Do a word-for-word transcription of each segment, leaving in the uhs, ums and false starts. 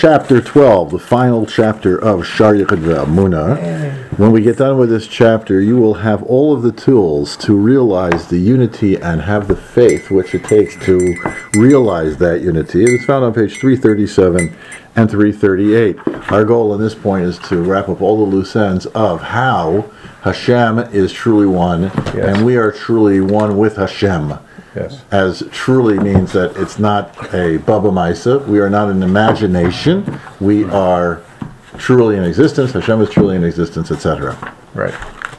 chapter twelve, the final chapter of Shar Yichud Ve'Amunah. When we get done with this chapter, you will have all of the tools to realize the unity and have the faith which it takes to realize that unity. It is found on page three thirty-seven and three thirty-eight. Our goal in this point is to wrap up all the loose ends of how Hashem is truly one, yes. and we are truly one with Hashem. Yes. As truly means that it's not a Baba Maisa. We are not an imagination. We are truly in existence. Hashem is truly in existence, et cetera. Right.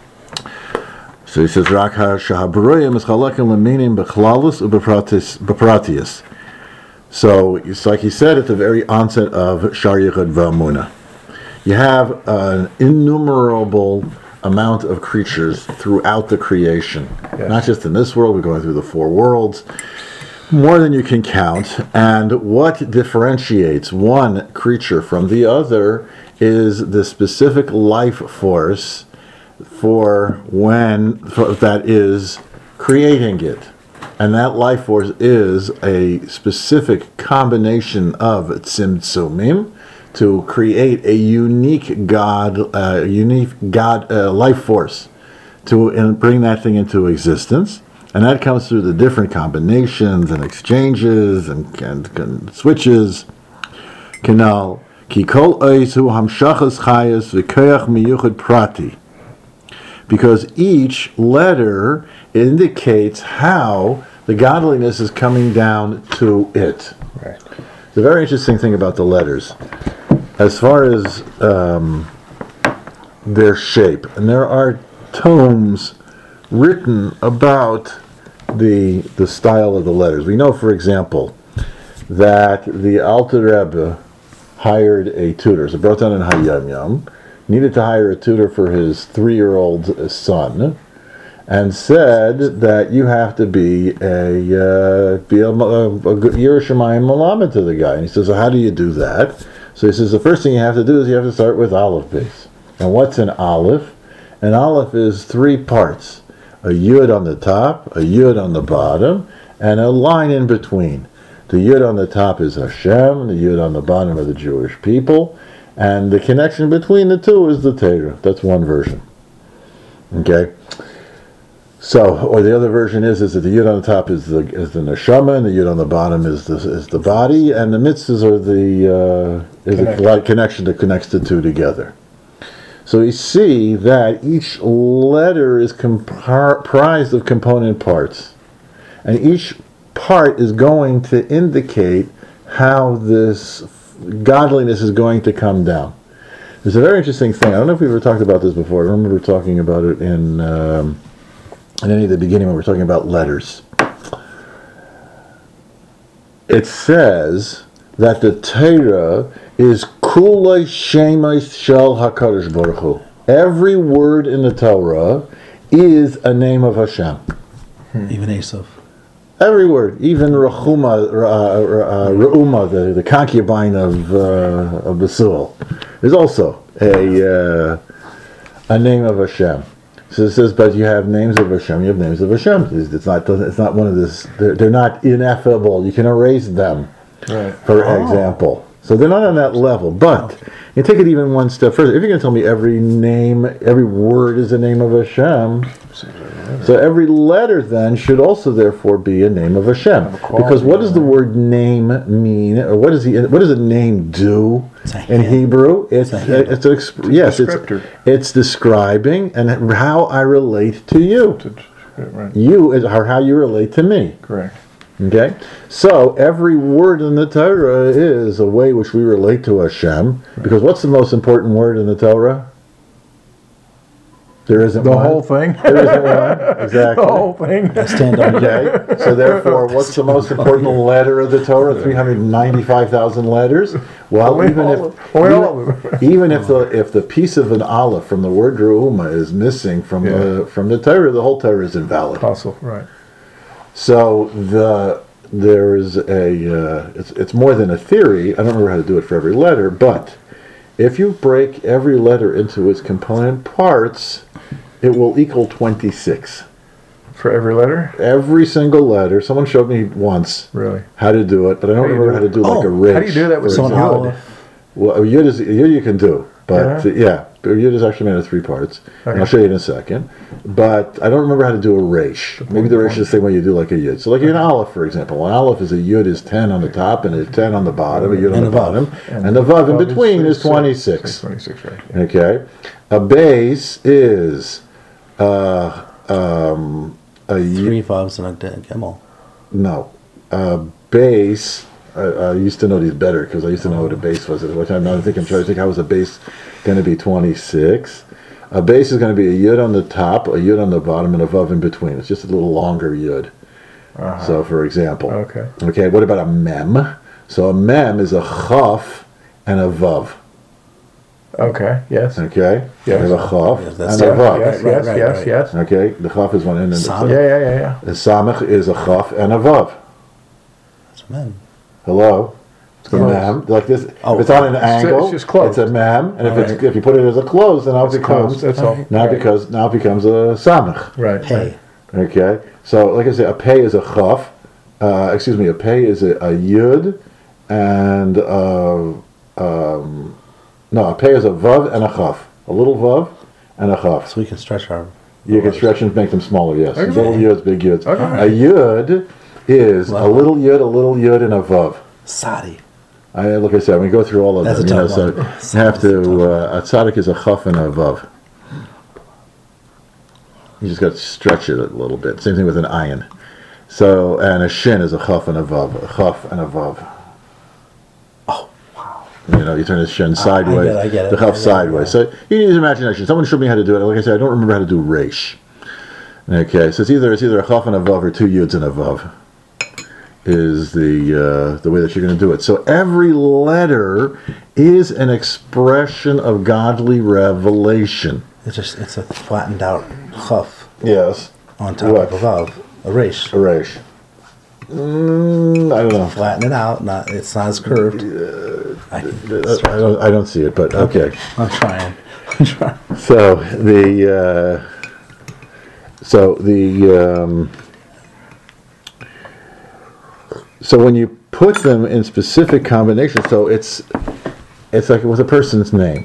So he says, "Rak ha-shahabroyim is chalakim leminim bechlalis ubepratius." So it's like he said at the very onset of Shar Yichud Ve'Amunah. You have an innumerable amount of creatures throughout the creation, yes. not just in this world. We're going through the four worlds, more than you can count. And what differentiates one creature from the other is the specific life force for when for, that is creating it. And that life force is a specific combination of tzimtzumim, to create a unique God, uh, unique God uh, life force, to and bring that thing into existence, and that comes through the different combinations and exchanges and, and, and switches. Canal kikol oisu hamshachas chayas v'koyach miyuchad prati, because each letter indicates how the godliness is coming down to it. Right. The very interesting thing about the letters, as far as um, their shape, and there are tomes written about the the style of the letters. We know, for example, that the Alter Rebbe hired a tutor. So brought down in Hayom Yom, needed to hire a tutor for his three-year-old son, and said that you have to be a uh, be a, a, a good Yerushalayim Malamed to the guy. And he says, so how do you do that? So he says the first thing you have to do is you have to start with Aleph base. And what's an Aleph? An Aleph is three parts. A Yud on the top, a Yud on the bottom, and a line in between. The Yud on the top is Hashem, the Yud on the bottom are the Jewish people, and the connection between the two is the Torah. That's one version. Okay? So, or the other version is is that the Yud on the top is the is the neshama, and the Yud on the bottom is the is the body, and the mitzvahs are the uh, is a connection that connects the two together. So you see that each letter is comprised of component parts, and each part is going to indicate how this godliness is going to come down. There's a very interesting thing. I don't know if we've ever talked about this before. I remember talking about it in. Um, And then at the beginning when we're talking about letters, it says that the Torah is kulei shemais shel HaKadosh Baruch Hu. Every word in the Torah is a name of Hashem. Hmm. Even Esav. Every word, even Rechuma, uh, uh, Reuma, the, the concubine of uh, of Basul, is also a uh, a name of Hashem. So it says, but you have names of Hashem, you have names of Hashem. It's not, it's not one of this, they're, they're not ineffable. You can erase them, right. for oh. example. So they're not on that level. But you take it even one step further. If you're going to tell me every name, every word is a name of Hashem, so every letter then should also therefore be a name of Hashem. Because what does the word name mean, or what does he, what does a name do in Hebrew? It's it's, a, it's a exp- yes, it's it's describing and how I relate to you. Right. You is or how you relate to me. Correct. Okay, so every word in the Torah is a way which we relate to Hashem. Right. Because what's the most important word in the Torah? There isn't the one. whole thing. There isn't one. Exactly. The whole thing. I stand on okay. So therefore, what's the most important letter of the Torah? Three hundred ninety-five thousand letters. Well, only even all, if even, even if the if the piece of an aleph from the word Reuma is missing from yeah. the from the Torah, the whole Torah is invalid. Possible, right? So the there is a uh, it's it's more than a theory. I don't remember how to do it for every letter, but if you break every letter into its component parts, it will equal twenty-six. For every letter? Every single letter. Someone showed me once really how to do it, but I don't remember how to do oh, like a ridge. How do you do that with someone? Well, a yud is a yud you can do, but Yeah? uh, yeah, a yud is actually made of three parts, and I'll Okay. show you in a second. But I don't remember how to do a resh. Maybe the resh is the same way you do like a yud. So, like an aleph, for example, an aleph is a yud is ten on the top and a ten on the bottom, a yud on And the a vav. bottom, and the vav in between is twenty-six. twenty-six, right. Yeah. Okay, a base is uh, um, a y- Three vavs and a de- gimel. no, a base. I, I used to know these better because I used to know what a base was at one time. Now I think I'm trying to think how was a base going to be twenty-six. A base is going to be a yud on the top, a yud on the bottom, and a vav in between. It's just a little longer yud. Uh-huh. So, for example, Okay. okay. What about a mem? So a mem is a chaf and a vav. Okay, yes. Okay, Yes. you have a chaf Yes, that's and a it. vav. Yes, Right, yes, right, yes, right. yes. Okay, the chaf is one end and the Samech. Yeah, yeah, yeah, yeah. The samech is a chaf and a vav. That's a mem. Hello? It's a Close. mem. Like this. Oh, if it's on an it's angle, just closed. it's a mem. And if it's Alright. if you put it as a close, then now it It's closed, becomes that's all. now Right. because now it becomes a samech. Right. Pay. Okay. So like I said, a pay is a chaf. Uh, excuse me, a pay is a, a yud, and uh, um, no, a pay is a vav and a chaf. A little vav and a chaf. So we can stretch our. You can stretch and make them smaller, yes. Okay. Little yuds, big yuds. Okay. A yud is a Wow. little yud, a little yud, and a vav. Sadi. I, like I said, we go through all of That's them. a You know, tough so one. you have That's a tough to. Uh, a tzaddik is a chaf and a vav. You just got to stretch it a little bit. Same thing with an ayin. So, and a shin is a chaf and a vav. A chaf and a vav. Oh, wow. You know, you turn the shin sideways, I get it, the I chaf get it, sideways. yeah. So you need imagination. Someone showed me how to do it. Like I said, I don't remember how to do resh. Okay, so it's either it's either a chaf and a vav or two yuds and a vav. Is the uh, the way that you're going to do it. So every letter is an expression of godly revelation. It's just it's a flattened out chaf Yes. on top What? of a vav. A resh. A resh. Mm, I don't know. Flatten it out. Not it's not as curved. I, can I stretch don't, I don't see it, but okay. I'm trying. I'm trying. So the uh, so the um, so when you put them in specific combinations, so it's it's like with a person's name.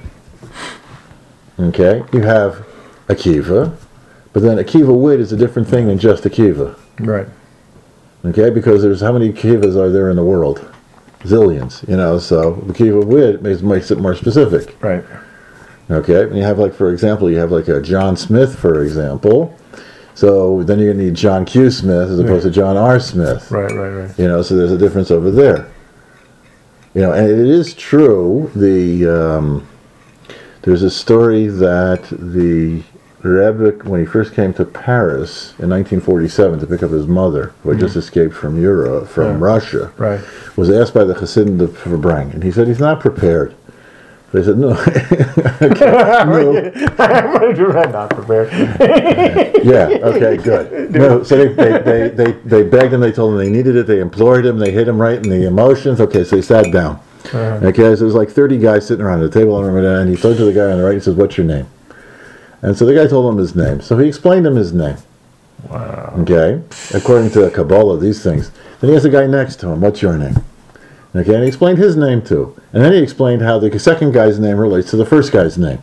Okay, you have Akiva, but then Akiva Wid is a different thing than just Akiva. Right. Okay, because there's how many Akivas are there in the world? Zillions, you know. So Akiva Wid makes makes it more specific. Right. Okay, and you have like, for example, you have like a John Smith, for example. So then you're gonna need John Q. Smith as opposed to John R. Smith. Right, right, right. You know, so there's a difference over there. You know, and it is true. The um, there's a story that the Rebbe, when he first came to Paris in nineteen forty-seven to pick up his mother, who had just escaped from Europe, from Yeah. Russia, Right. was asked by the Chassidim to Verbrang, and he said he's not prepared. They said no. no. I'm not prepared. Yeah. Okay. Good. No. So they, they, they, they, they begged him. They told him they needed it. They implored him. They hit him right in the emotions. Okay. So he sat down. Uh-huh. Okay. So there's like thirty guys sitting around the table. I remember that. And he turned to the guy on the right. He says, "What's your name?" And so the guy told him his name. So he explained him his name. Wow. Okay. According to Kabbalah, these things. Then he has a guy next to him. "What's your name?" Okay. And he explained his name too. And then he explained how the second guy's name relates to the first guy's name.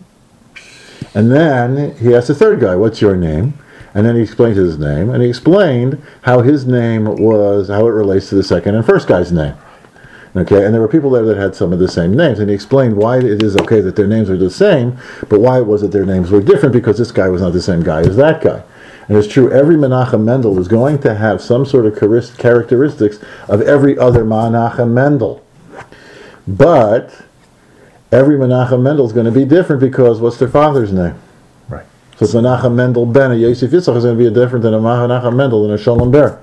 And then he asked the third guy, "What's your name?" And then he explained his name, and he explained how his name was, how it relates to the second and first guy's name. Okay, and there were people there that had some of the same names, and he explained why it is okay that their names are the same, but why it was that their names were different, because this guy was not the same guy as that guy. And it's true, every Menachem Mendel is going to have some sort of charis- characteristics of every other Menachem Mendel. But every Menachem Mendel is going to be different because what's their father's name? Right. So it's Menachem Mendel Ben, a Yosef Yitzchak is going to be different than a Menachem Mendel than a Sholem Ber.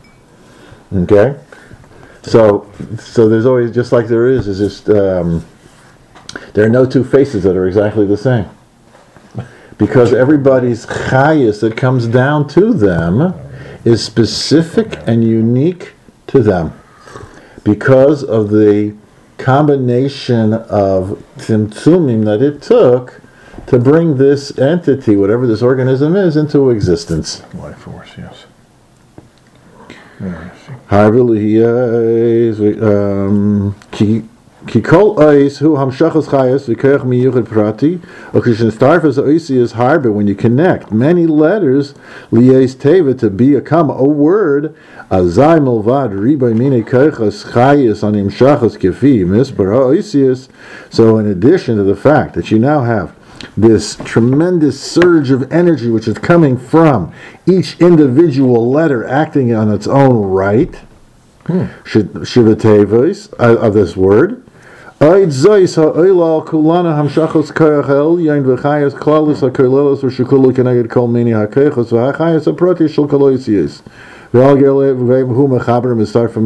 Okay? So, so there's always, just like there is, is just, um, there are no two faces that are exactly the same. Because everybody's chayis that comes down to them is specific and unique to them. Because of the combination of tzimtzumim that it took to bring this entity, whatever this organism is, into existence. Life force, yes. Yeah, I see. Harvili, um, ki Kikol ois hu hamshachos chayas v'kerech miyuchad prati. Okishnastarfas oisi is hard, but when you connect many letters, liyes teva to become a word, azay milvad riboy mine kerechas chayas anim shachos kefi mispar oisius. So, in addition to the fact that you now have this tremendous surge of energy which is coming from each individual letter acting on its own right, hmm. shivatevos uh, of this word. Oid zois ha'oilal kulana hamshachos karachel yain v'chayas klalis ha'kerlelos v'shukulu keneged kol mini ha'keichos v'chayas ha'proti shel kaloisius v'al gerle v'hu mechaber mistar from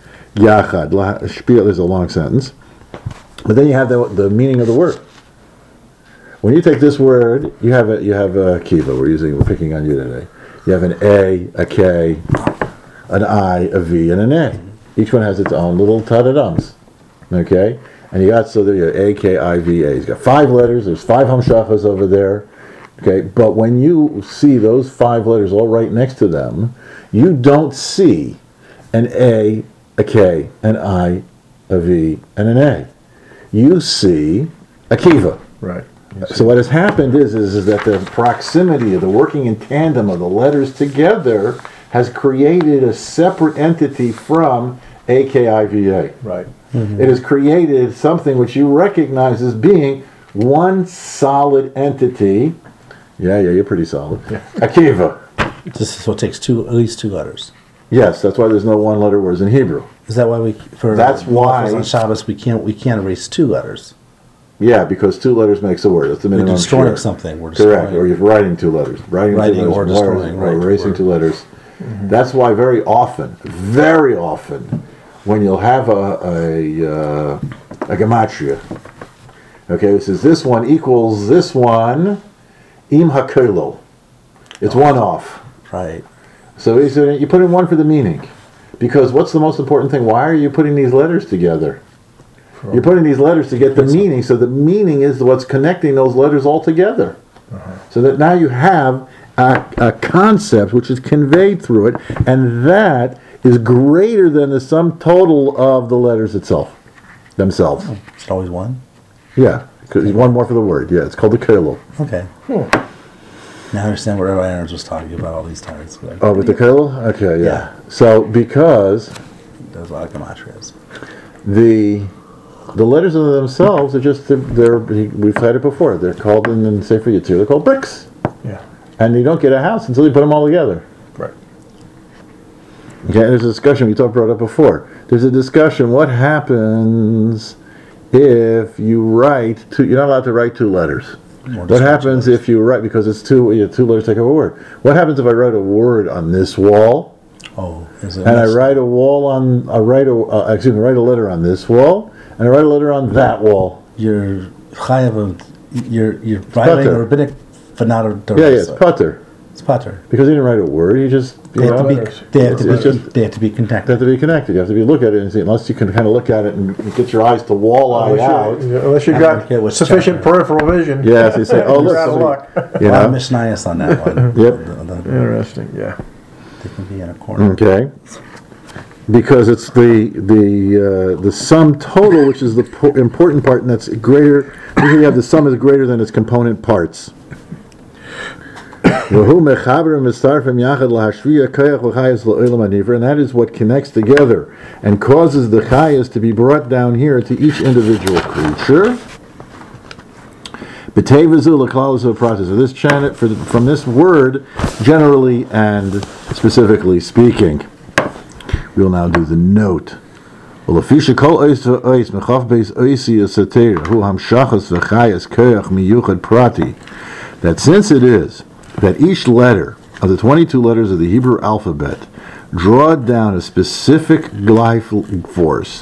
yachad. Spiel is a long sentence, but then you have the, the meaning of the word. When you take this word, you have a you have a kiva. We're using we're picking on you today. You have an A, a K, an I, a V, and an A. Each one has its own little tadadums. Okay? And you got, so there you have A, K, I, V, A. He's got five letters. There's five hamshachas over there. Okay? But when you see those five letters all right next to them, you don't see an A, a K, an I, a V, and an A. You see a kiva. Right. So what has happened is, is, is that the proximity of the working in tandem of the letters together has created a separate entity from A K I V A. Right. Mm-hmm. It has created something which you recognize as being one solid entity. Yeah, yeah, you're pretty solid. Yeah. Akiva. This is what takes two, at least two letters. Yes, that's why there's no one-letter words in Hebrew. Is that why we for That's why on Shabbos we can't we can't erase two letters? Yeah, because two letters makes a word. That's the minimum. We're destroying share. something. We're destroying. Correct. Or you're writing two letters. Writing, Writing two or letters, destroying, or right, erasing word. two letters. Mm-hmm. That's why very often, very often, when you'll have a a, uh, a gematria, okay, it says this one equals this one, im hakelo. It's oh. one off. Right. So you put in one for the meaning, because what's the most important thing? Why are you putting these letters together? You're putting these letters to get the meaning, so the meaning is what's connecting those letters all together. Uh-huh. So that now you have a, a concept which is conveyed through it, and that is greater than the sum total of the letters itself, themselves. Oh, is it always one? Yeah, because one more for the word. Yeah, it's called the kelo. Okay. Hmm. Now I understand what Rabbi Aaron's was talking about all these times. Oh, with the kelo? Okay, yeah. Yeah. So because there's a lot of gematrias. The The letters of themselves are just, they're, they're, we've had it before, they're called in, in Sefer Yetzirah, they're called bricks. Yeah. And you don't get a house until you put them all together. Right. Okay, there's a discussion, we talked brought up before. There's a discussion, what happens if you write two, you're not allowed to write two letters. What happens if you write, because it's two, you know, two letters take up a word. What happens if I write a word on this wall? Oh, is it? And I write a wall on, I write a, uh, excuse me, write a letter on this wall, and I write a letter on that wall. You're chayav, you're you're violating the rabbinic fanata. Yeah, yeah, it's putter. It's putter. Because he didn't write a word, he just, you they know, have to be, they have to be, just, they have to be connected. They have to be connected. You have to be look at it and see. Unless you can kind of look at it and get your eyes to wall eye unless out. You, unless you've got yeah, sufficient chapter. peripheral vision. Yeah, so you say, oh look, You're out of somebody, luck. you A lot of know. mishnayos on that one. Yep. The- the- Interesting. Yeah. They can be in a corner. Okay. Because it's the the uh, the sum total, which is the po- important part, and that's greater. Usually, you have the sum is greater than its component parts. And that is what connects together and causes the chayas to be brought down here to each individual creature. So this chant for from this word, generally and specifically speaking. We will now do the note. That since it is that each letter of the twenty-two letters of the Hebrew alphabet draw down a specific life force,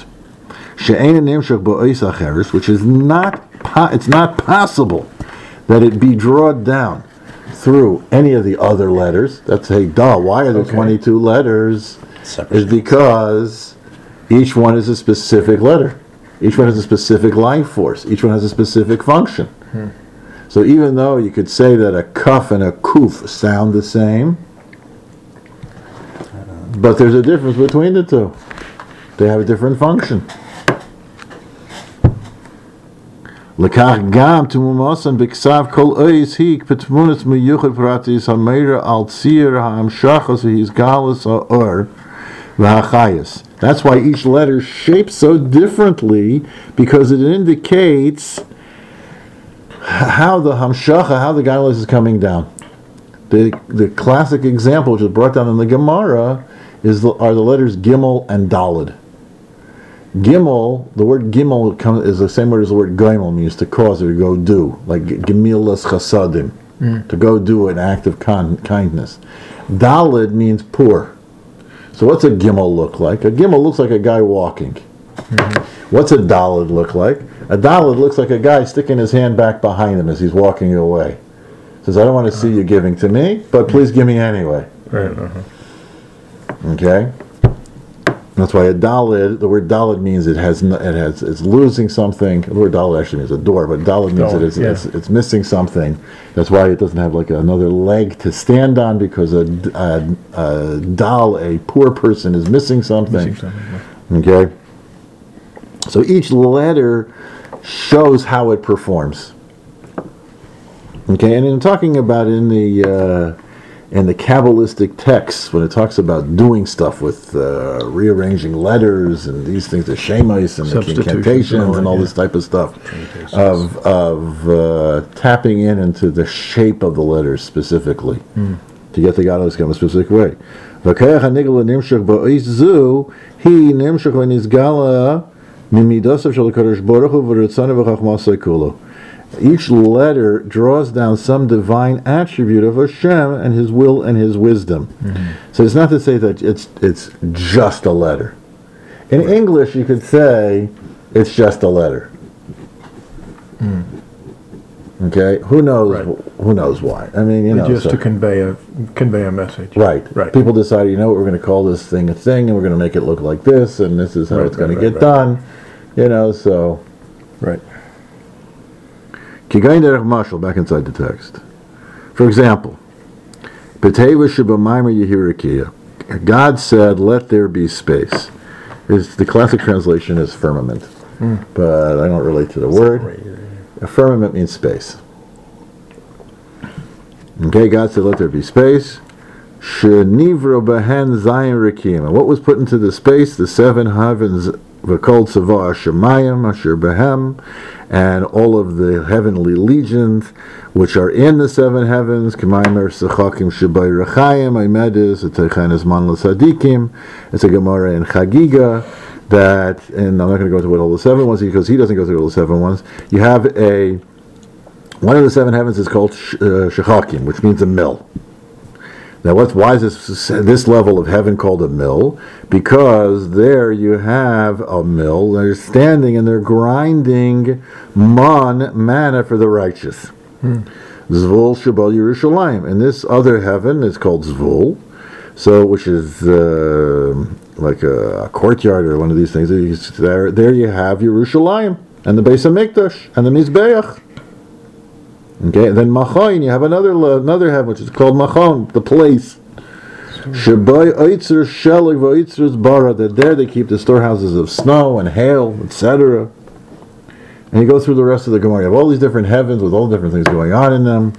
which is not po- it's not possible that it be drawn down through any of the other letters. That's hey duh. Why are there Okay. twenty-two letters? Separate. Is because each one is a specific letter. Each one has a specific life force. Each one has a specific function. Hmm. So even though you could say that a kuf and a kuf sound the same, but there's a difference between the two. They have a different function. Lekach gam tumumasan b'ksav kol ois hik petmunas miyuchad pratis hameira al tzir ha'amshachas v'his galus ha'or v'hachayas. That's why each letter is shaped so differently, because it indicates how the hamshacha, how the galus is coming down. The the classic example, which is brought down in the Gemara, is the, are the letters Gimel and Daled. Gimel, the word Gimel comes, is the same word as the word Gimel, means to cause or to go do, like Gemilas Chasadim, mm. to go do an act of con- kindness. Daled means poor. So what's a Gimel look like? A Gimel looks like a guy walking. Mm-hmm. What's a Daled look like? A Daled looks like a guy sticking his hand back behind him as he's walking away. Says, I don't want to see you giving to me, but please give me anyway. Right. Uh-huh. Okay? That's why a dalid, the word dalid means it has, it has, it's losing something. The word dalid actually means a door, but dalid means Daled, that it's, yeah. it's, it's missing something. That's why it doesn't have like another leg to stand on, because a, a, a dal, a poor person, is missing something. Missing something, yeah. Okay? So each letter shows how it performs. Okay, and in talking about in the uh, in the Kabbalistic texts, when it talks about doing stuff with uh, rearranging letters and these things, the shemais and the incantations and all, and all yeah. this type of stuff, of of uh, tapping in into the shape of the letters specifically mm. to get the galus to come a specific way. He nimshach v'nizgala mimidasav shel HaKadosh Baruch Hu v'ritzana v'chachmasai kulo. Each letter draws down some divine attribute of Hashem and His will and His wisdom. Mm-hmm. So it's not to say that it's it's just a letter. In right. English, you could say it's just a letter. Mm. Okay, who knows? Right. Who knows why? I mean, you know, just so, to convey a convey a message. Right. Right. People decide, you know what, we're going to call this thing a thing, and we're going to make it look like this, and this is how right, it's going right, to right, get right. done. You know, so right. Back inside the text. For example, God said, let there be space. Is the classic translation is firmament. Mm. But I don't relate to the word. A firmament means space. Okay, God said, let there be space. Shenivro behen zayin rekim. What was put into the space? The seven heavens, v'kol tzava hashemayim asher behem, and all of the heavenly legions which are in the seven heavens. K'maimer sechakim shebay rechayim aimedis eteichenes man l'sadikim. It's a Gemara in Chagiga that, and I'm not going to go through what all the seven ones, because he doesn't go through all the seven ones. You have a, one of the seven heavens is called sh- uh, shechakim, which means a mill. Now, what's, why is this, this level of heaven called a mill? Because there you have a mill, they're standing and they're grinding man, manna for the righteous. Hmm. Zvul Shabal Yerushalayim. And this other heaven is called Zvul, so which is uh, like a, a courtyard or one of these things. There, there you have Yerushalayim and the Beis HaMikdash and the Mizbeach. Okay, and then Machon, you have another another heaven which is called Machon, the place. Shabai Eitzer Shelig Vaitzer's Bara, that there they keep the storehouses of snow and hail, et cetera. And you go through the rest of the Gemara. You have all these different heavens with all different things going on in them.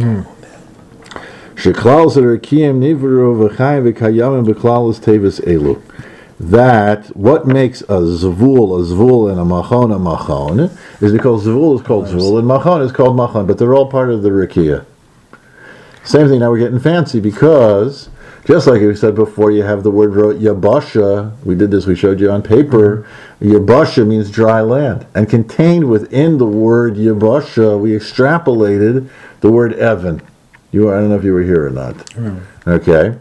Sheklal Zerakim Nivru V'chaim V'kayamim B'klalis Tevis Elu. That what makes a zvul a zvul and a machon a machon is because zvul is called zvul and machon is called machon, but they're all part of the rikia. Same thing. Now we're getting fancy, because just like we said before, you have the word yabasha. We did this. We showed you on paper. Yabasha means dry land, and contained within the word yabasha, we extrapolated the word evan. You, I don't know if you were here or not. Mm. Okay.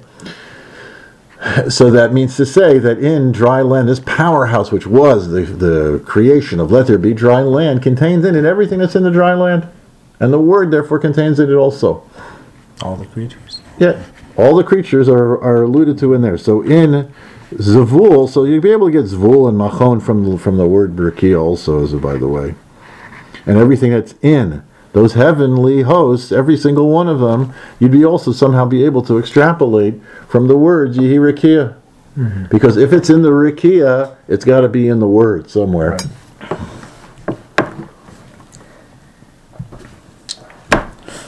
So that means to say that in dry land, this powerhouse, which was the, the creation of let there be dry land, contains in it everything that's in the dry land. And the word, therefore, contains in it also. All the creatures. Yeah. All the creatures are, are alluded to in there. So in Zavul, so you'd be able to get Zvul and Machon from, from the word Berkiyah also, as by the way. And everything that's in those heavenly hosts, every single one of them, you'd be also somehow be able to extrapolate from the words Yehi Rikiah. Mm-hmm. Because if it's in the Rikiah, it's got to be in the word somewhere. Right.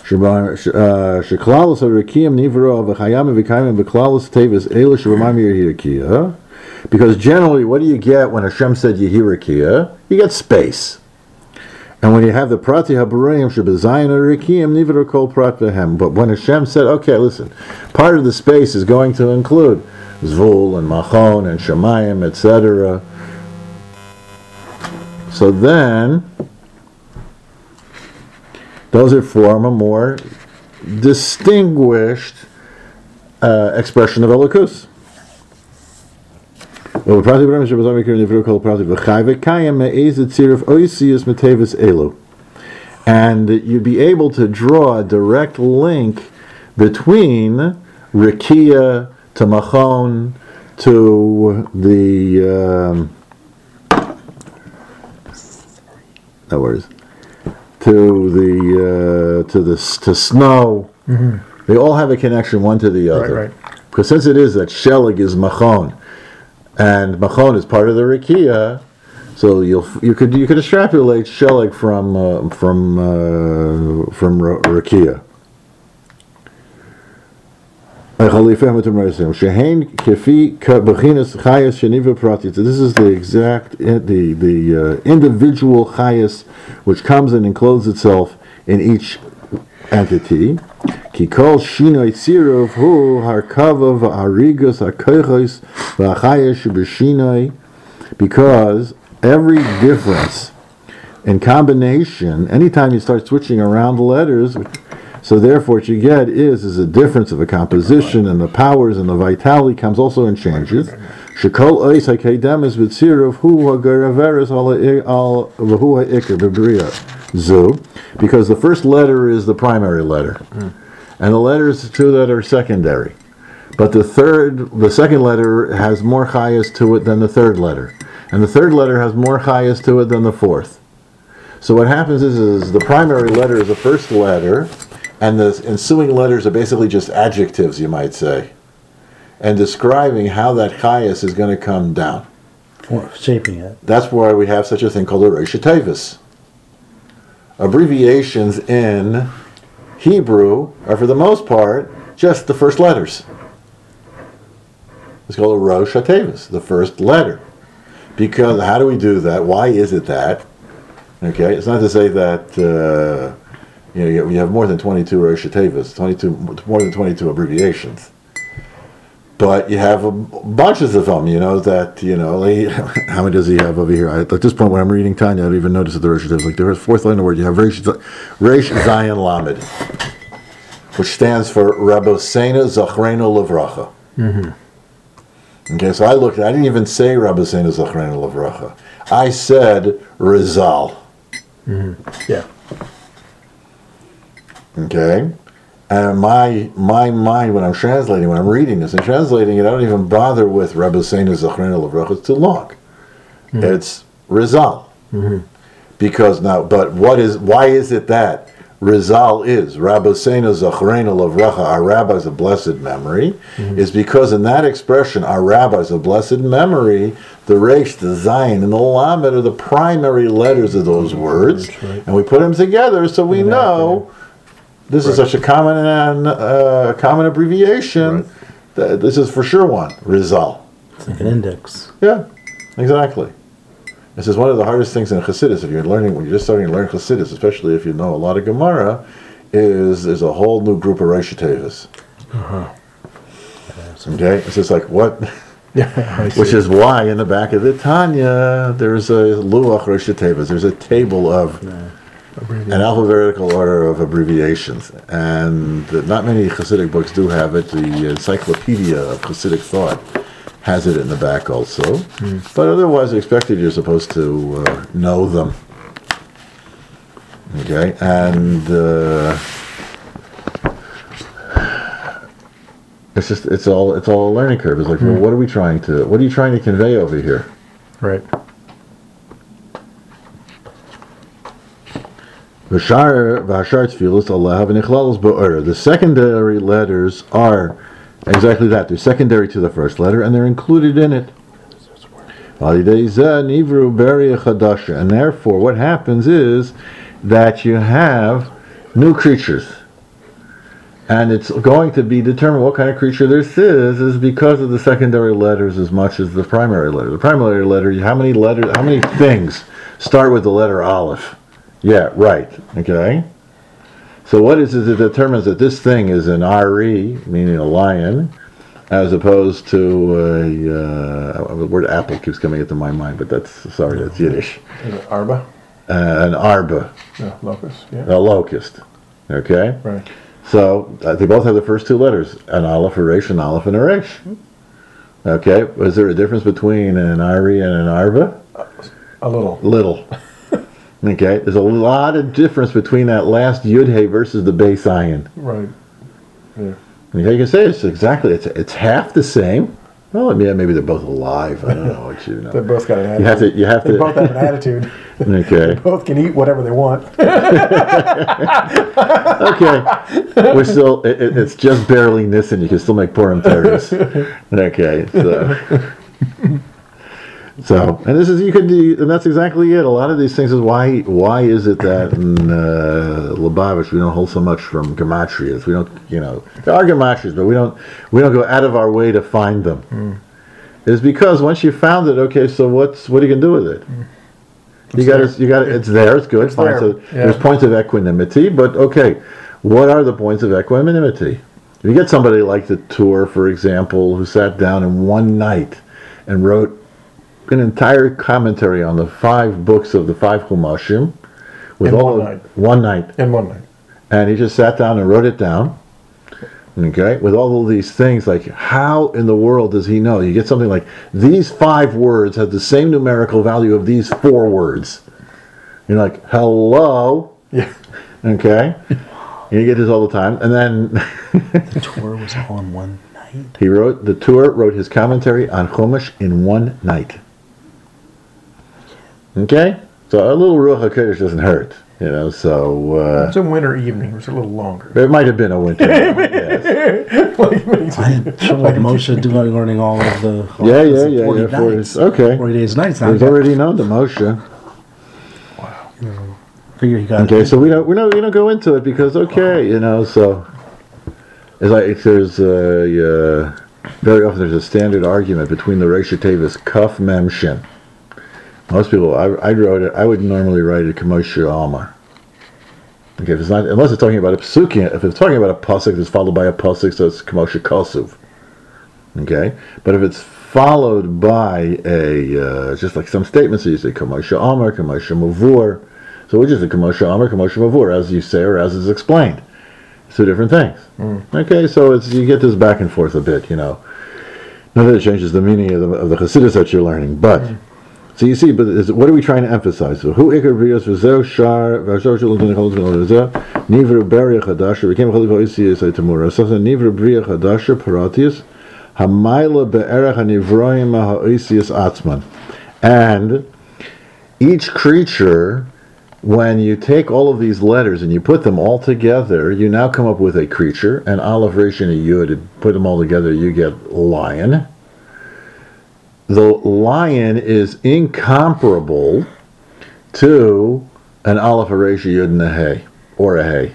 Sheklalos Rekiam Nivro V'Chayam V'Kayim V'Klalos Tevis Ela Shebamam Yehirakia. Because generally, what do you get when Hashem said Yehirakia? You get space. And when you have the Prati Habarayim Shebezayin Rekiam Nivro Kol Prat V'Hem. But when Hashem said, okay, listen, part of the space is going to include Zvul and Machon and Shemayim, et cetera. So then, those are form a more distinguished uh, expression of Elokus. And you'd be able to draw a direct link between Rikia to Machon to the um, that words to the uh, to the to snow. Mm-hmm. They all have a connection one to the other. Right, right. Because since it is that Shelig is Machon, and Machon is part of the Rikia, so you'll you could you could extrapolate Shelig from uh, from uh, from R- Rikia. This is the exact the the uh, individual chayas which comes and encloses itself in each entity. Because every difference in combination, anytime you start switching around the letters, so therefore what you get is is a difference of a composition, and the powers and the vitality comes also in changes. Shekol ois hakedem is b'tzirav hu hagaraveres al v'hu ha'ikr b'briya zu, because the first letter is the primary letter, mm. and the letters two that are secondary. But the third, the second letter has more chayas to it than the third letter, and the third letter has more chayas to it than the fourth. So what happens is, is the primary letter is the first letter, and the ensuing letters are basically just adjectives, you might say, and describing how that chayas is going to come down. Or shaping it. That's why we have such a thing called a Rosh Tevis. Abbreviations in Hebrew are, for the most part, just the first letters. It's called a Rosh Tevis, the first letter. Because how do we do that? Why is it that? Okay, it's not to say that uh, you know you have more than twenty-two Rosh Tevis, twenty-two more than twenty-two abbreviations, but you have a, bunches of them. You know that you know like, how many does he have over here? I, at this point, when I'm reading Tanya, I don't even notice that the Rosh Tevis. Like the fourth line of the word, you have Reish, Reish Zayin Lamed, which stands for Rabbeinu Zachrenu Levracha. Mm-hmm. Okay, so I looked. I didn't even say Rabbeinu Zachrenu Levracha. I said Rizal. Mm-hmm. Yeah. Okay, and my my mind when I'm translating, when I'm reading this and translating it, I don't even bother with Rabbeinu Zachrenu Levracha. It's too long. Mm-hmm. It's Rizal. Mm-hmm. Because now, but what is? Why is it that Rizal is Rabbeinu Zachrenu Levracha? Our rabbis of blessed memory, mm-hmm. is because in that expression, our rabbis of blessed memory, the Reish, the Zayin, and the Lamed are the primary letters of those words, right. And we put them together so we exactly. know this right. is such a common uh, common abbreviation. Right. That this is for sure one Rizal. It's like an index. Yeah, exactly. This is one of the hardest things in Chassidus. If you're learning, when you're just starting to learn Chassidus, especially if you know a lot of Gemara, is there's a whole new group of Rosh Tevis. Uh-huh. Okay, it's just like what. Yeah, which is why in the back of the Tanya there's a Luach Rosh Tevis. There's a table of yeah. an alphabetical order of abbreviations, and not many Hasidic books do have it. The Encyclopedia of Hasidic Thought has it in the back also, mm. but otherwise expected you're supposed to uh, know them. Okay, and uh, it's just it's all it's all a learning curve. It's like, mm. well, what are we trying to what are you trying to convey over here? Right. The secondary letters are exactly that. They're secondary to the first letter, and they're included in it. And therefore, what happens is that you have new creatures. And it's going to be determined what kind of creature this is, is because of the secondary letters as much as the primary letter. The primary letter, how many letters, how many things start with the letter Aleph? Yeah, right. Okay. So what is it that determines that this thing is an Ari, meaning a lion, as opposed to a, uh, the word apple keeps coming into my mind, but that's, sorry, that's Yiddish. Is it Arba? Uh, an arba, No, locust. Yeah. a locust. Okay? Right. So uh, they both have the first two letters, an aleph, a resh, an aleph, and a resh. Okay? Was there a difference between an Ari and an arba? A little. Little. Okay? There's a lot of difference between that last yud hey versus the base ayin. Right. Yeah. You can say it's exactly, it's it's half the same. Well, yeah, maybe they're both alive. I don't know what you know. They both got an attitude. You have to, you have They to. both have an attitude. Okay. Both can eat whatever they want. Okay. We're still, it, it- it's just barely Nissen. You can still make Purim Teres. Okay. So. So, and this is, you could do, and that's exactly it. A lot of these things is why, why is it that in uh, Lubavitch we don't hold so much from gematrias? We don't, you know, there are gematrias, but we don't, we don't go out of our way to find them. Mm. It's because once you found it, okay, so what's, what are you going to do with it? Mm. You got to, you got to, it's there, it's good, It's fine. there, So yeah. there's points of equanimity, but okay, what are the points of equanimity? If you get somebody like the Tour, for example, who sat down in one night and wrote an entire commentary on the five books of the five Chumashim, with In all one of, night. one night, In one night. and he just sat down and wrote it down. Okay, with all of these things, like how in the world does he know? You get something like these five words have the same numerical value of these four words. You're like, hello. Yeah. Okay, you get this all the time, and then The tour was all in one night. he wrote the Tour wrote his commentary on Chumash in one night. Okay, so a little Ruach HaKodesh doesn't hurt, you know. So uh, It's a winter evening. It was a little longer. it might have been a winter. yes. Like, makes I had trouble with Moshe doing learning all of the all Yeah, of yeah, the yeah, forty yeah. forty nights. okay, Forty days nights. Now it was I already known to Moshe. figure he got Okay, so we don't we don't we don't go into it because okay, you know, so it's like there's a uh, very often there's a standard argument between the Reisha Tevis Kaf Mem Shin. Most people, I, I wrote it. I would normally write it Kamosha Almar. Okay, if it's not unless it's talking about a psukim. If it's talking about a pasuk that's followed by a pasuk, so it's Kamosha Kosuv. Okay, but if it's followed by a uh, just like some statements, so you say Kamosha Almar, Kamosha Mavur. So which is a Kamosha Amar, Kamosha Mavur, as you say or as is explained. It's two different things. Mm. Okay, so it's you get this back and forth a bit, you know. Not that it changes the meaning of the, of the Chassidus that you're learning, but Mm. so you see, but is, what are we trying to emphasize? So who ikar brios v'zeu shar v'ashar shul l'din chol l'din v'zeu nivru beriach hadasher v'kem chalik v'oisiyas ha'tamura so nivru beriach hadasher paratius hamayla be'erach ha'nivroim ha'oisiyas atzman, and each creature, when you take all of these letters and you put them all together, you now come up with a creature, an aleph, resh, and a yud. Put them all together, you get lion. The lion is incomparable to an aleph, a resh, a yud, and a hey, or a hey.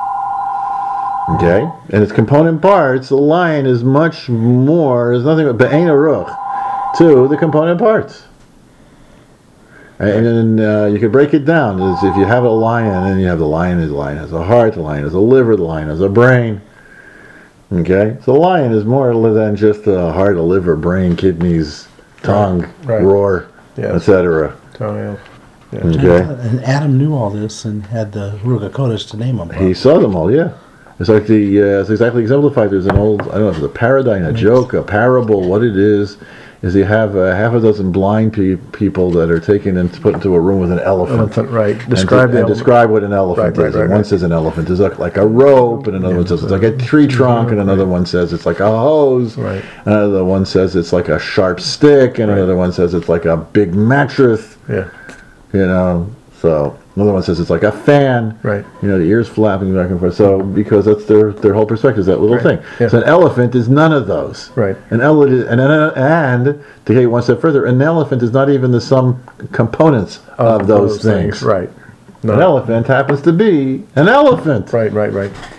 Okay? And its component parts, the lion is much more, is nothing but be'ein aruch to the component parts. And then uh, you can break it down. As if you have a lion, and you have the lion, the lion has a heart, the lion has a liver, the lion has a brain. Okay? So the lion is more than just a heart, a liver, brain, kidneys, tongue, Right. roar, Yes. et cetera. Toenails. Yeah. Okay? And Adam knew all this and had the Ruach HaKodesh to name them. He saw them all, yeah. It's like the, uh, it's exactly exemplified. There's an old, I don't know if it's a paradigm, a joke, a parable, what it is, is you have uh, half a dozen blind pe- people that are taken and put into a room with an elephant. Elephant, right. And Describe de- the and ele- describe what an elephant Right, right, is. right, and one right. says an elephant is like, like a rope, and another one says it's like a tree trunk, and another one says it's like a hose. Right. Another one says it's like a sharp stick, and Right. another one says it's like a big mattress. Yeah. You know, so another one says it's like a fan. Right. You know, the ears flapping back and forth. So because that's their their whole perspective is that little Right. thing. Yeah. So an elephant is none of those. Right. An elephant and and, and to take it one step further, an elephant is not even the sum components of, those, things. Right. No. An elephant happens to be an elephant. Right, right, right.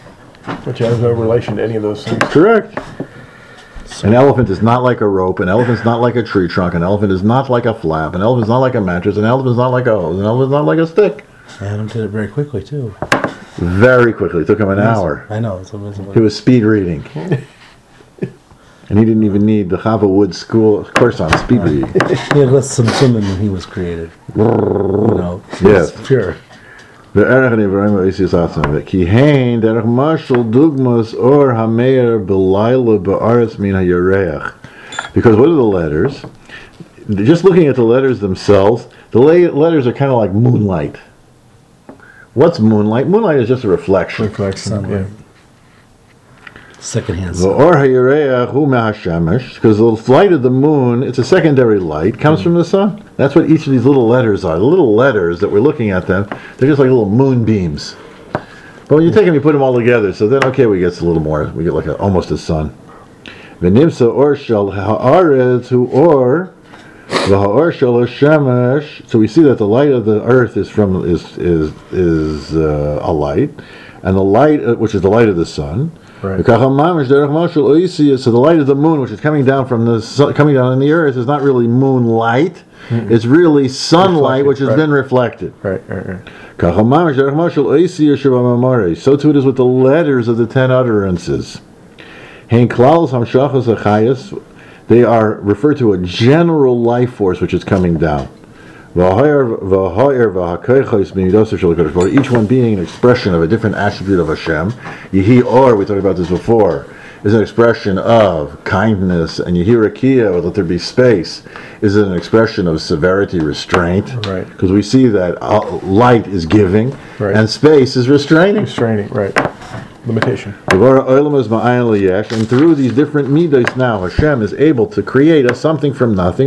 Which has no relation to any of those things. Correct. An elephant is not like a rope. An elephant's not like a tree trunk. An elephant is not like a flap. An elephant's not like a mattress. An elephant's not like a hose. An elephant's not like a stick. Adam did it very quickly too. Very quickly. It took him an hour. I know. It's amazing. He was speed reading. And he didn't even need the Chava Wood School course on speed reading. He had less some swimming when he was created. You know. Yes. Sure. וערך הנבראים ואיסיס עצמם, וכי הן דרך משל דוגמס אור המאיר בלילה בארץ מן הירח. Because what are the letters? Just looking at the letters themselves, the la- letters are kind of like moonlight. What's moonlight? Moonlight is just a reflection. Reflection. Sunlight. Yeah. Secondhand. V'or ha'yireach hu mehashemesh, because the light of the moon, it's a secondary light, comes from the sun. That's what each of these little letters are. The little letters that we're looking at them, they're just like little moonbeams. But when you take them, you put them all together, so then, okay, we get a little more, we get like a, almost a sun. V'nimsa or shel ha'aretz hu or, v'ha'or shel ha'shemesh, so we see that the light of the earth is from, is, is, is uh, a light, and the light, uh, which is the light of the sun, Right. so the light of the moon, which is coming down from the sun, coming down on the earth, is not really moonlight. Mm-hmm. It's really sunlight, Reflected, which has right. been reflected. Right, right, right. So too it is with the letters of the ten utterances. They are referred to a general life force which is coming down. Each one being an expression of a different attribute of Hashem. Yehi Or, we talked about this before, is an expression of kindness, and Yehi Rakia, or let there be space, is an expression of severity, restraint. Right. Because we see that uh, light is giving, Right. and space is restraining. Restraining, right. Limitation. And through these different midos now, Hashem is able to create us something from nothing,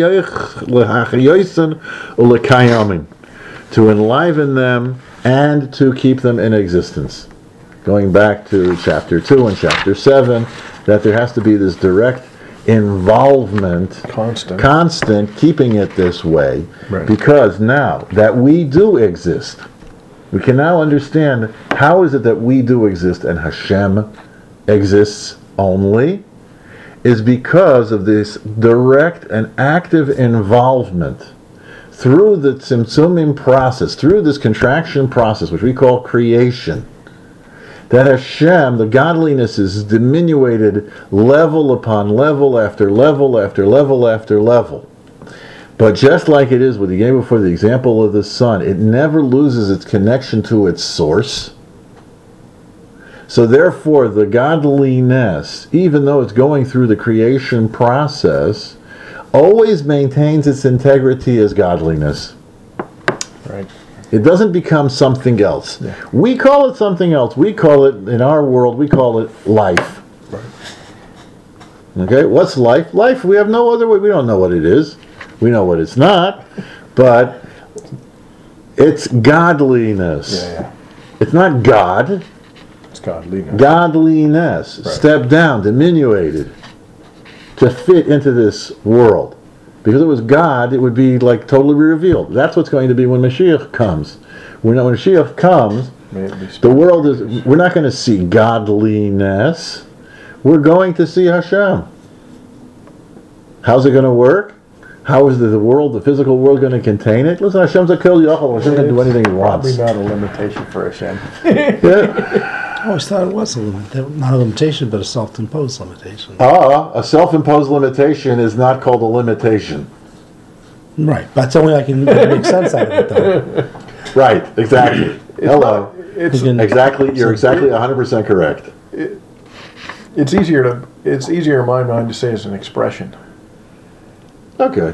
to enliven them and to keep them in existence. Going back to chapter two and chapter seven, that there has to be this direct involvement, Constant. constant, keeping it this way, Right. because now that we do exist, we can now understand how is it that we do exist and Hashem exists only, is because of this direct and active involvement through the tzimtzumim process, through this contraction process, which we call creation, that Hashem, the godliness is diminuted level upon level after level after level after level. But just like it is with the game before, the example of the sun, it never loses its connection to its source. So therefore, the godliness, even though it's going through the creation process, always maintains its integrity as godliness. Right. It doesn't become something else. Yeah. We call it something else. We call it, in our world, we call it life. Right. Okay, what's life? Life, we have no other way. We don't know what it is. We know what it's not, but it's godliness. Yeah, yeah. It's not God. It's godliness. Godliness. Right. Stepped down, diminuted to fit into this world. Because if it was God, it would be like totally revealed. That's what's going to be when Mashiach comes. When, when Mashiach comes, May it be the world is, we're not going to see godliness. We're going to see Hashem. How's it going to work? How is the, the world, the physical world, going to contain it? Listen, Hashem's a kol yochel. Hashem's going to do anything he wants. Probably not a limitation for Hashem. Yeah. I always thought it was a limit, not a limitation, but a self-imposed limitation. Ah, a self-imposed limitation is not called a limitation. Right. That's the only I can make sense out of it, though. Right, exactly. Hello. Not- it's, You can- Exactly, you're exactly one hundred percent correct. it's easier to it's easier in my mind to say it's an expression. Okay.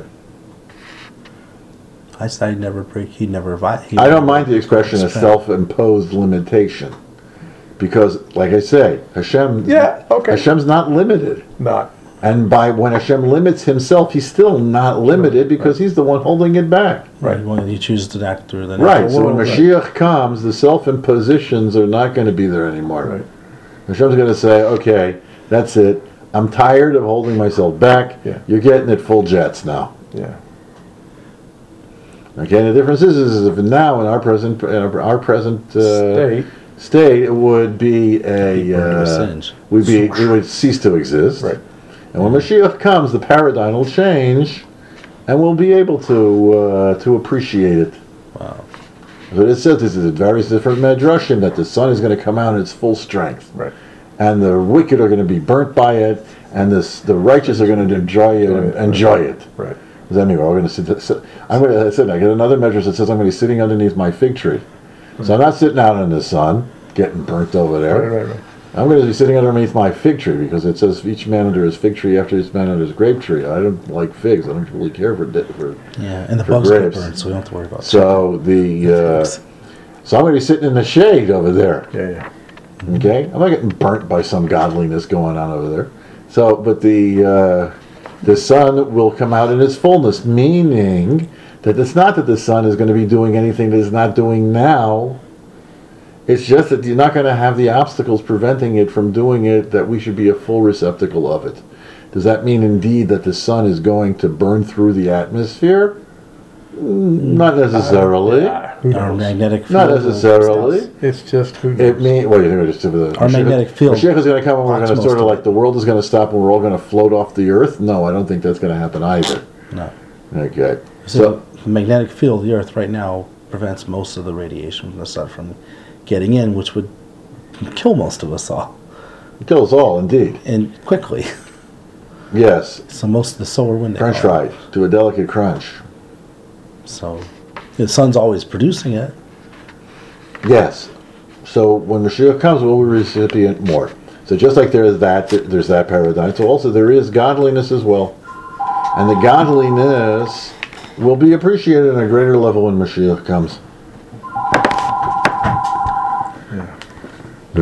I said he'd never break, he'd never vi- he'd I don't never mind the expression of expand. self-imposed limitation. Because, like I say, Hashem, Yeah, okay. Hashem's not limited. Not And by when Hashem limits himself, he's still not limited because he's the one holding it back. Right. When he chooses to act through the Right, natural so when world, Mashiach comes, the self-impositions are not going to be there anymore. right. Hashem's going to say, okay, that's it. I'm tired of holding myself back. Yeah. You're getting it full jets now. Yeah. Okay, and the difference is, is if now in our present, in our, our present uh, State. state, it would be a Burn to a uh, singe. would be it would cease to exist. Right. And when Mashiach comes, the paradigm will change, and we'll be able to uh, to appreciate it. Wow. But it says this is various different medrashim that the sun is going to come out in its full strength, Right. and the wicked are going to be burnt by it, and this, the righteous are going to enjoy it. Right. Enjoy it. Right. Because anyway, we're going to sit. sit I'm going to. I said I get another measure that says I'm going to be sitting underneath my fig tree, so I'm not sitting out in the sun getting burnt over there. Right. Right. Right. I'm going to be sitting underneath my fig tree because it says each man under his fig tree after each man under his grape tree. I don't like figs. I don't really care for for. Yeah, and the For bugs get grapes. burned, so we don't have to worry about So the uh, so I'm going to be sitting in the shade over there. Yeah. Yeah. Okay, I'm not getting burnt by some godliness going on over there. So, but the uh, the sun will come out in its fullness, meaning that it's not that the sun is going to be doing anything that it's not doing now. It's just that you're not going to have the obstacles preventing it from doing it, that we should be a full receptacle of it. Does that mean indeed that the sun is going to burn through the atmosphere? Mm, Not necessarily. Ah, who Our knows? magnetic field. Not necessarily. It's just who knows? It means, well, you think just the Our magnetic field Mashiach is going to come and we're blocks going to most sort of of like it. the world is going to stop and we're all going to float off the earth? No, I don't think that's going to happen either. No. Okay. So, So, the magnetic field of the Earth right now prevents most of the radiation from the sun from getting in, which would kill most of us all, it kills all, indeed. and quickly. Yes. So most of the solar wind. they French call it. fry to a delicate crunch. So the sun's always producing it. Yes. So when Mashiach comes, we'll be recipient more. So just like there is that, there's that paradigm. So also there is godliness as well. And the godliness will be appreciated on a greater level when Mashiach comes. All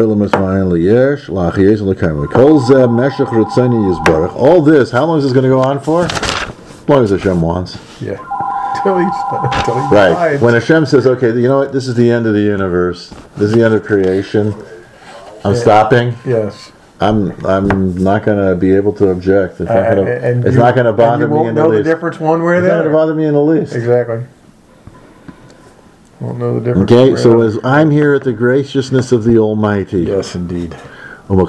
this, how long is this going to go on for? As long as Hashem wants. Yeah. Till he's till he Right. decides. When Hashem says, okay, you know what, this is the end of the universe. This is the end of creation. I'm Yeah. stopping. Yes. I'm I'm not going to be able to object. It's not going Uh, and to it's you- not going to and bother you me won't in know the the least. difference one way or It's the not going to other. bother me in the least. Exactly. Won't know the difference. Okay, one way so or as I'm here at the graciousness of the Almighty. the other. Yes, indeed. And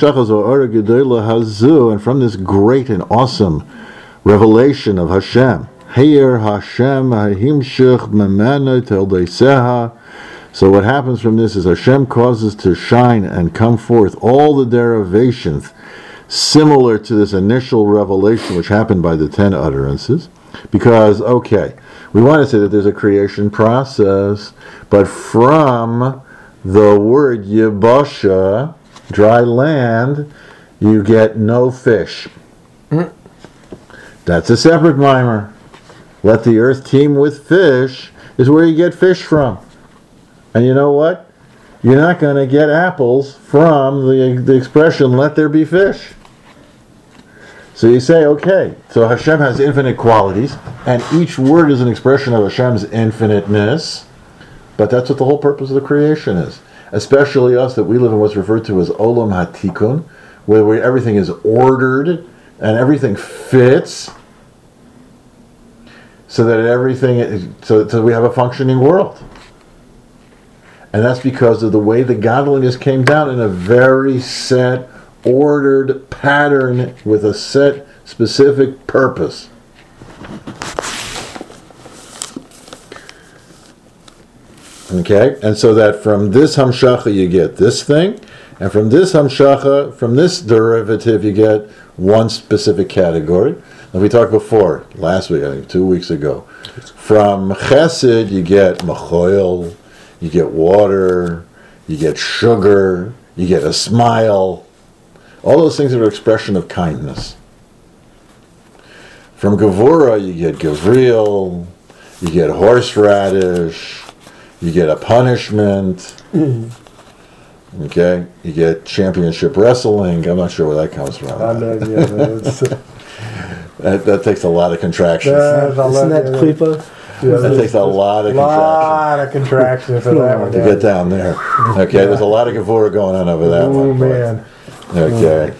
from this great and awesome revelation of Hashem, Heir Hashem Hahimshich Memena Teldeseha. So what happens from this is Hashem causes to shine and come forth all the derivations similar to this initial revelation which happened by the ten utterances. Because, okay, we want to say that there's a creation process, but from the word Yebasha, dry land, you get no fish. Mm. That's a separate mimer. Let the earth teem with fish is where you get fish from. And you know what? You're not going to get apples from the, the expression, let there be fish. So you say, okay, so Hashem has infinite qualities, and each word is an expression of Hashem's infiniteness, but that's what the whole purpose of the creation is. Especially us, that we live in what's referred to as Olam HaTikun, where, where everything is ordered and everything fits, so that everything, is, so, so we have a functioning world. And that's because of the way the godliness came down in a very set, ordered pattern with a set, specific purpose. Okay, and so that from this hamshacha you get this thing, and from this hamshacha, from this derivative you get one specific category. And we talked before, last week, I think two weeks ago. From chesed you get machoil, you get water, you get sugar, you get a smile. All those things are an expression of kindness. From Gevura, you get Gavriel, you get horseradish, you get a punishment, Mm-hmm. okay? You get championship wrestling. I'm not sure where that comes from. I know, yeah, that's, uh, That, that takes a lot of contractions. that- I Isn't love that it. Klipa? Yeah, That takes a lot of contractions lot of contractions for that one. to get down there. Okay, there's a lot of Gevura going on over that Oh one. boy. man. Okay.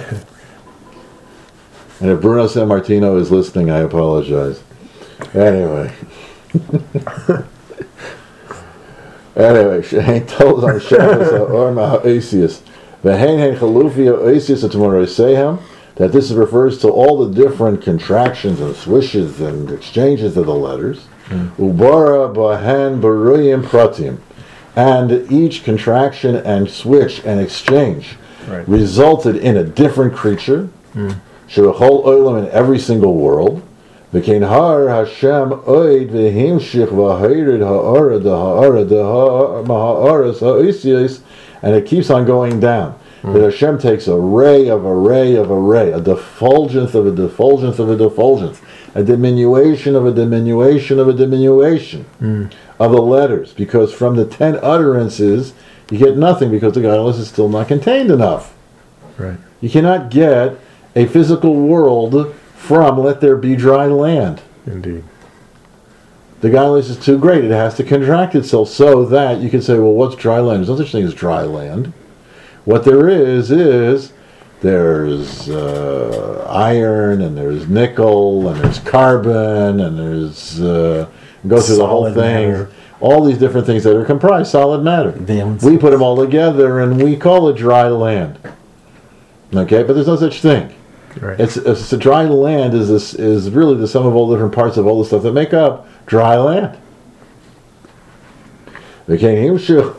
And if Bruno San Martino is listening, I apologize. Anyway. Anyway, Shein told on Shabbos Orma Ha'esius. Ve'hein hein chalufi ha'esius atamor Sehem, that this refers to all the different contractions and swishes and exchanges of the letters. Ubara bahan baruyim pratim. And each contraction and switch and exchange Right. resulted in a different creature. Shebechol olam, in every single world. V'kein har Hashem oid v'himshich v'hairid ha'ara deha'ara deha'aras ha'isios, and it keeps on going down. That Hashem takes a ray of a ray of a ray, a defulgence of a defulgence of a defulgence, a diminution of a diminution of a diminution of the letters, because from the ten utterances you get nothing, because the godless is still not contained enough. Right. You cannot get a physical world from let there be dry land. Indeed. The godless is too great. It has to contract itself so that you can say, well, what's dry land? There's no such thing as dry land. What there is, is there's uh, iron, and there's nickel, and there's carbon, and there's, uh, go through the whole Solid thing. matter. All these different things that are comprised solid matter. Valence. We put them all together and we call it dry land. Okay, but there's no such thing. Right. It's, it's a dry land is this is really the sum of all different parts of all the stuff that make up dry land. And you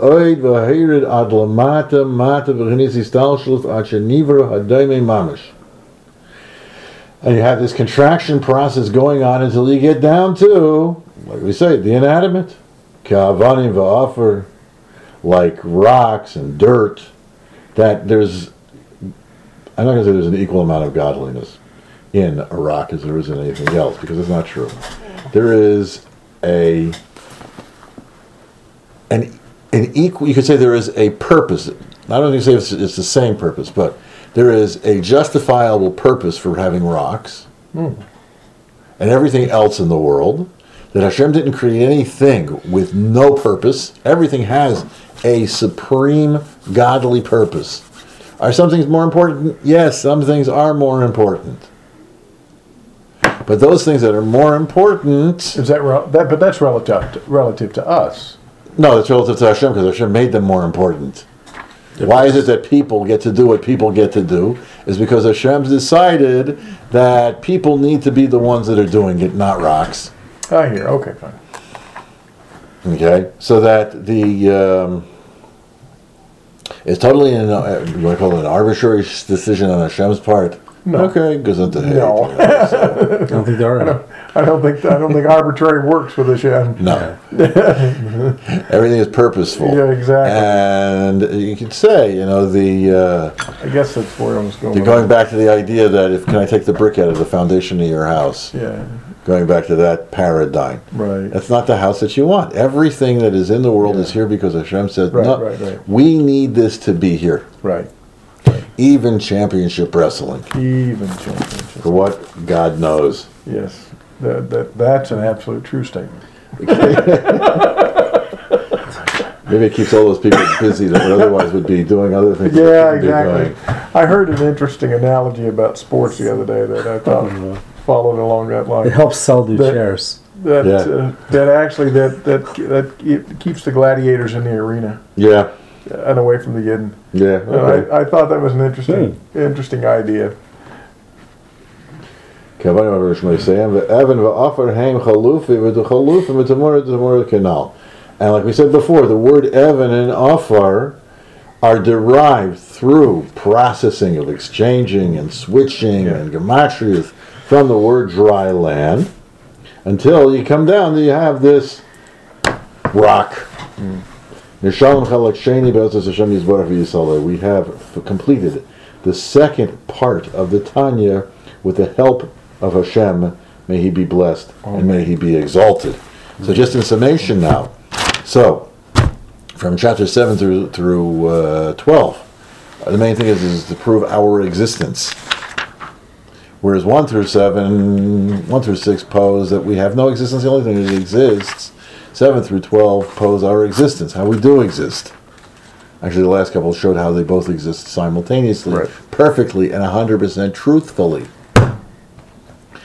have this contraction process going on until you get down to, like we say, the inanimate. Ka'avanim va'afar, like rocks and dirt, that there's, I'm not going to say there's an equal amount of godliness in a rock as there is in anything else, because it's not true. There is a, an, an equal, you could say there is a purpose. I don't think you say it's, it's the same purpose, but there is a justifiable purpose for having rocks Mm. and everything else in the world. That Hashem didn't create anything with no purpose. Everything has a supreme godly purpose. Are some things more important? Yes, some things are more important. But those things that are more important, Is that, re- that but that's relative to, relative to us. no, that's relative to Hashem, because Hashem made them more important. Why is it that people get to do what people get to do? Is because Hashem's decided that people need to be the ones that are doing it, not rocks. I hear. Okay, fine. Okay, so that the um, it's totally an uh, you want to call it an arbitrary decision on Hashem's part. No. Okay, goes into hate. No. I don't think there are. any. I don't think I don't think arbitrary works with Hashem. No, everything is purposeful. Yeah, exactly. And you could say, you know, the uh, I guess that's where I was going. you're going back to the idea that if can I take the brick out of the foundation of your house? Yeah. Going back to that paradigm. Right. That's not the house that you want. Everything that is in the world Yeah. is here because Hashem said, Right, no, right, right. we need this to be here. Right. Even championship wrestling. Even championship. For what God knows. Yes. That, that that's an absolute true statement. Maybe it keeps all those people busy that would otherwise would be doing other things. that Yeah, they shouldn't be exactly. doing. I heard an interesting analogy about sports the other day that I thought followed along that line. It helps sell new That- shares. That Yeah. uh, that actually that that that it keeps the gladiators in the arena Yeah, and away from the Yidden. yeah. And Okay. I, I thought that was an interesting interesting idea. Kavana Rosh Hashanah, ve'evan ve'afar heim chalufi v'duchalufim v'tamora v'tamora canal. And like we said before, the word evan and afar are derived through processing of exchanging and switching Yeah. and gematrias from the word dry land, until you come down, you have this rock. Nishalom chalak sheni be'etzos Hashem yizbarach v'yisrael. We have f- completed the second part of the Tanya with the help of Hashem. May He be blessed and may He be exalted. So just in summation now. So, from chapter seven through through uh, twelve, uh, the main thing is, is to prove our existence. Whereas one through seven, one through six pose that we have no existence. The only thing that exists, seven through twelve pose our existence, how we do exist. Actually, the last couple showed how they both exist simultaneously, Right. perfectly, and one hundred percent truthfully.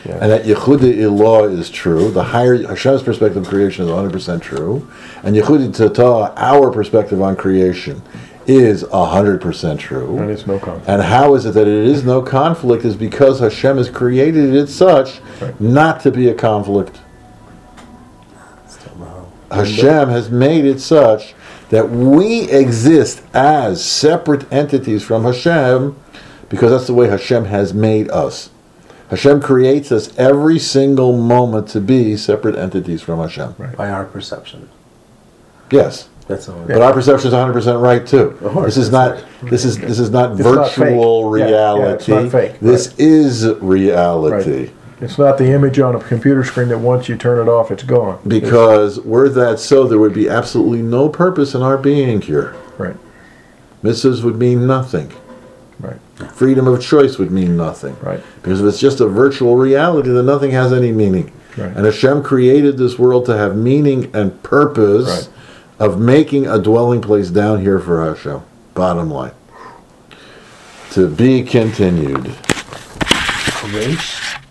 Yeah. And that Yehuda Ilah is true. The higher Hashem's perspective of creation is one hundred percent true. And Yehuda Tata, our perspective on creation, is one hundred percent true. And it's no conflict. And how is it that it is no conflict is because Hashem has created it such Right. not to be a conflict. Still no. Hashem has made it such that we exist as separate entities from Hashem because that's the way Hashem has made us. Hashem creates us every single moment to be separate entities from Hashem. Right. By our perception. Yes. That's all. But our perception is one hundred percent right too. Of course, This is that's not this is this is not It's not virtual fake. Yeah, yeah, it's reality. not fake, This right. is reality. Right. It's not the image on a computer screen that once you turn it off, it's gone. Because were that so, there would be absolutely no purpose in our being here. Right. Mitzvahs would mean nothing. Right. Freedom of choice would mean nothing. Right. Because if it's just a virtual reality, then nothing has any meaning. Right. And Hashem created this world to have meaning and purpose Right. of making a dwelling place down here for Hashem. Bottom line. To be continued. Grace